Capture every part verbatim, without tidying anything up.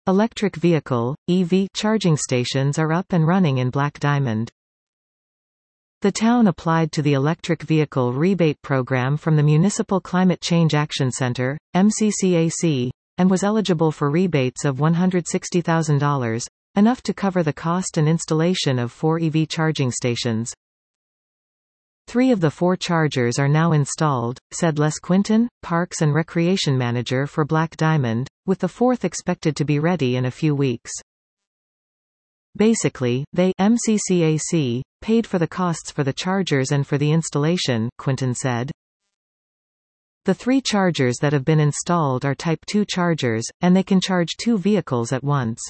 Electric vehicle, E V, charging stations are up and running in Black Diamond. The town applied to the electric vehicle rebate program from the Municipal Climate Change Action Center, M C C A C, and was eligible for rebates of one hundred sixty thousand dollars, enough to cover the cost and installation of four E V charging stations. Three of the four chargers are now installed, said Les Quinton, Parks and Recreation Manager for Black Diamond, with the fourth expected to be ready in a few weeks. Basically, they M C C A C, paid for the costs for the chargers and for the installation, Quinton said. The three chargers that have been installed are Type two chargers, and they can charge two vehicles at once.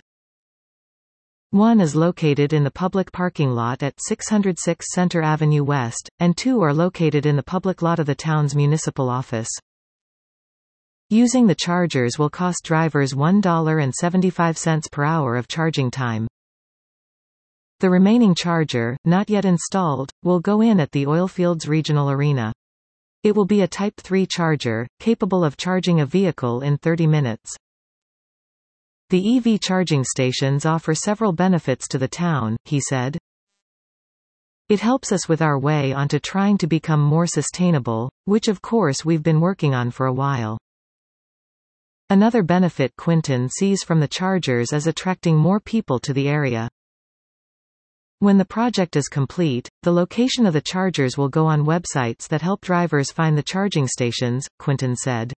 One is located in the public parking lot at six oh six Center Avenue West, and two are located in the public lot of the town's municipal office. Using the chargers will cost drivers one dollar and seventy-five cents per hour of charging time. The remaining charger, not yet installed, will go in at the Oilfields Regional Arena. It will be a Type three charger, capable of charging a vehicle in thirty minutes. The E V charging stations offer several benefits to the town, he said. It helps us with our way onto trying to become more sustainable, which of course we've been working on for a while. Another benefit Quinton sees from the chargers is attracting more people to the area. When the project is complete, the location of the chargers will go on websites that help drivers find the charging stations, Quinton said.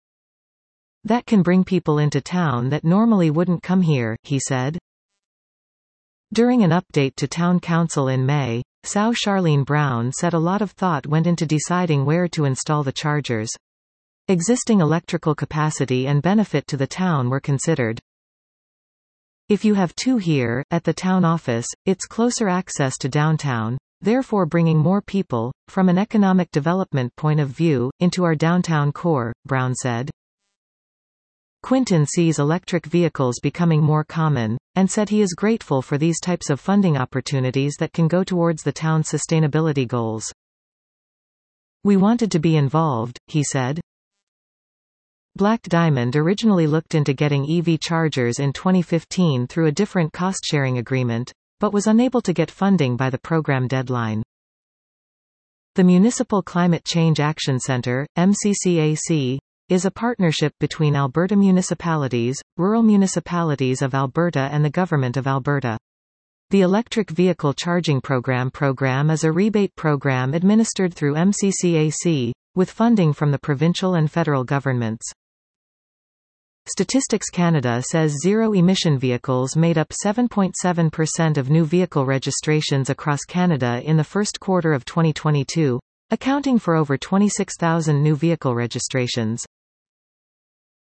That can bring people into town that normally wouldn't come here, he said. During an update to Town Council in May, S O W Charlene Brown said a lot of thought went into deciding where to install the chargers. Existing electrical capacity and benefit to the town were considered. If you have two here, at the town office, it's closer access to downtown, therefore bringing more people, from an economic development point of view, into our downtown core, Brown said. Quinton sees electric vehicles becoming more common, and said he is grateful for these types of funding opportunities that can go towards the town's sustainability goals. We wanted to be involved, he said. Black Diamond originally looked into getting E V chargers in twenty fifteen through a different cost-sharing agreement, but was unable to get funding by the program deadline. The Municipal Climate Change Action Center, M C C A C, is a partnership between Alberta municipalities, rural municipalities of Alberta and the Government of Alberta. The Electric Vehicle Charging Program program is a rebate program administered through M C C A C, with funding from the provincial and federal governments. Statistics Canada says zero-emission vehicles made up seven point seven percent of new vehicle registrations across Canada in the first quarter of twenty twenty-two, accounting for over twenty-six thousand new vehicle registrations.